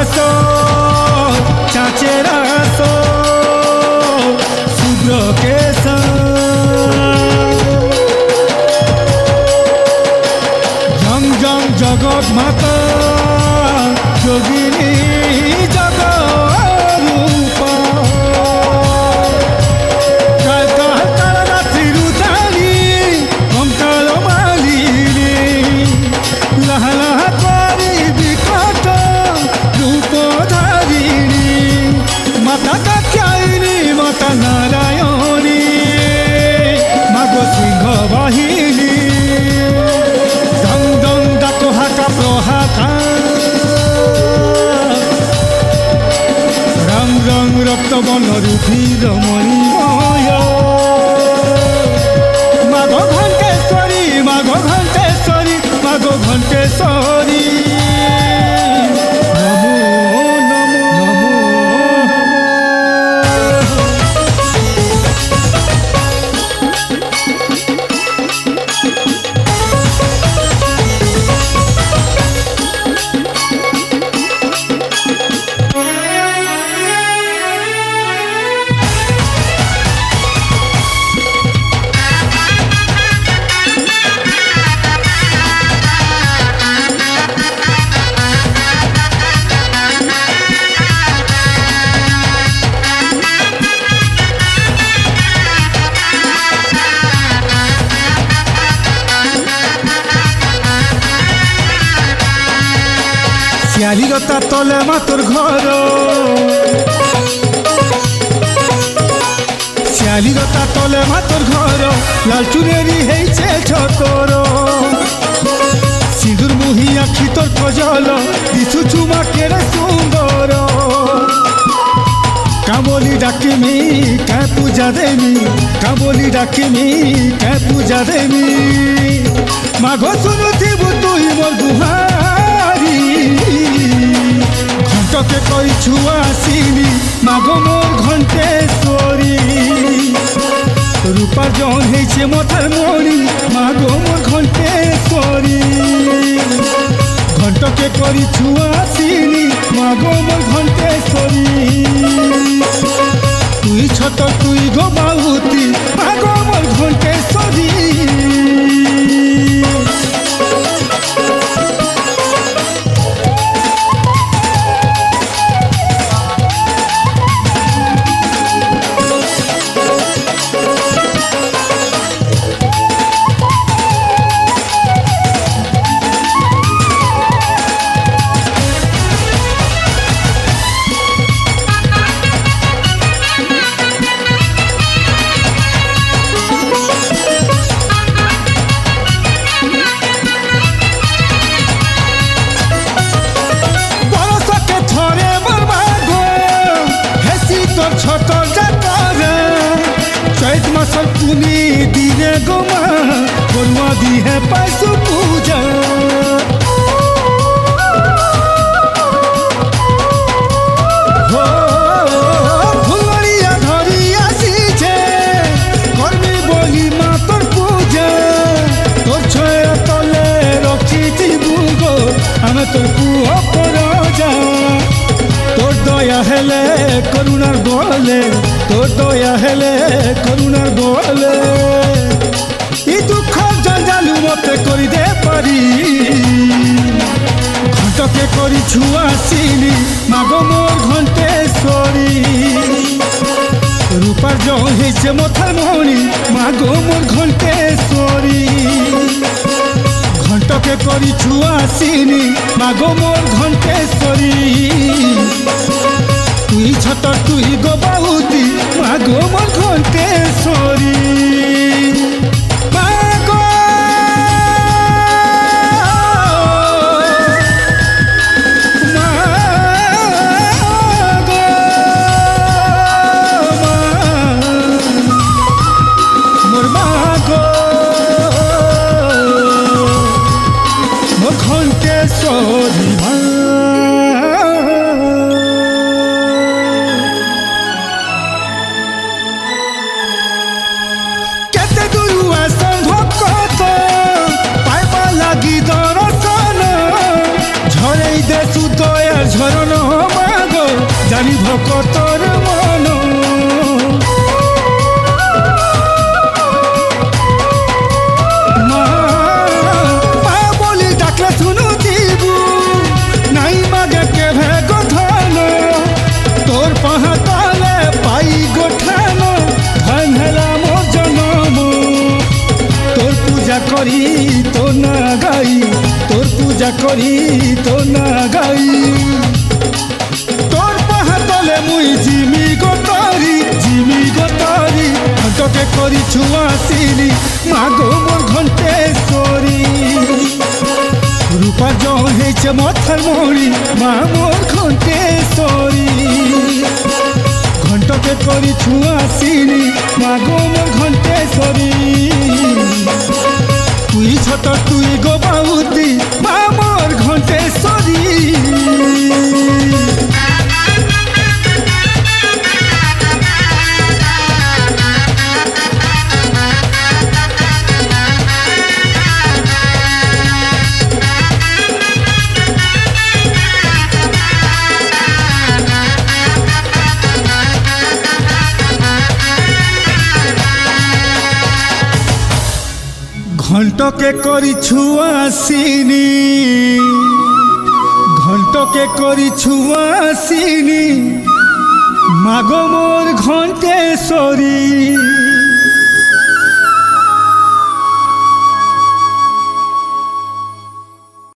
হাসো চাচের হাসো শুভ্র কেশ জং জং জগৎ মাতা যোগিনী নারায়ণী মাগো সিংহ বাহিনী দং দং ডাক হাকা প্রহাতা রং রং রক্ত বন রুধির মণিময় মাগো ঘণ্টেশ্বরী মাগো ঘণ্টেশ্বরী মাগো ঘণ্টেশ্বরী শিয়ালিরতা তলে মাতর ঘর শিয়ালিরতা তলে মাতর ঘর লাল চুনেরি হেইছে ছতর সিঁদুর মুহি আখি তোর কজল দিশু চুমা কেড়ে সুন্দর কাবলি ডাকিমি কে পূজা দেমি কাবলি ডাকিমি কে পূজা দেমি মাঘ শুনুথিবু তুই মোর গুহারি ঘণ্টকে কইছু আসিনি মাগো মোর ঘণ্টেশ্বরী রূপার জন হয়েছে মথার মণি মাগো মোর ঘণ্টেশ্বরী ঘণ্টকে করিছু আসিনি মাগো মোর ঘণ্টেশ্বরী তুই ছোট তুই গো বাহুতি মাগো মোর ঘণ্টেশ্বরী তুমি দিনে গোমা করুয়া দিহে পাইছু পূজা ফুলরিয়া ধরি আসিছে করবি বলি মা তোর পূজা তোর ছয়া তলে রখিথিবু গো আমি তোর পুଅ পরজা তোর দয়া হেলে করুণার বলে তোর দয়া হেলে করুণার বলে ই দুঃখ জঞ্জালু মতে করি দে পারি ঘণ্টকে করিছু আসিনি মাগো মোর ঘণ্টেশ্বরী রূপার জন হয়েছে মথার মণি মাগো মোর ঘণ্টেশ্বরী ঘণ্টকে করিছু আসিনি মাগো মোর ঘণ্টেশ্বরী তুই ছোট তুই গো বাহুতি মাগো মোর ঘণ্টেশ্বরী মাগো মাগো মোর মাগো মোর ঘণ্টেশ্বরী ঝরণ ভকতর মন মা মা বলি ডাকলে শুনু দিবু নাই মাগে কেভে গঠন তোর পাহাতালে পাই গঠান ধন হেলা মোর জনম তোর পূজা করি তো না গাই তোর পূজা করি তো না গাই তোর পাহাতলে মুই জিমি গতরি ঘণ্টকে করি ছুয়াশিনি মাগো মোর ঘণ্টেশ্বরী রূপা জন হয়েছে মথার মরি মা মোর ঘণ্টেশ্বরী ঘণ্টকে করি ছুয়াশিনি মাগো মোর ঘণ্টেশ্বরী তুই ছোট তুই গো বাউতি মা মোর ঘণ্টেশ্বরী ঘণ্টকে করি ছুয়াশিনি ঘণ্টকে করি ছুয়াশিনি মাগো মোর ঘণ্টেশ্বরী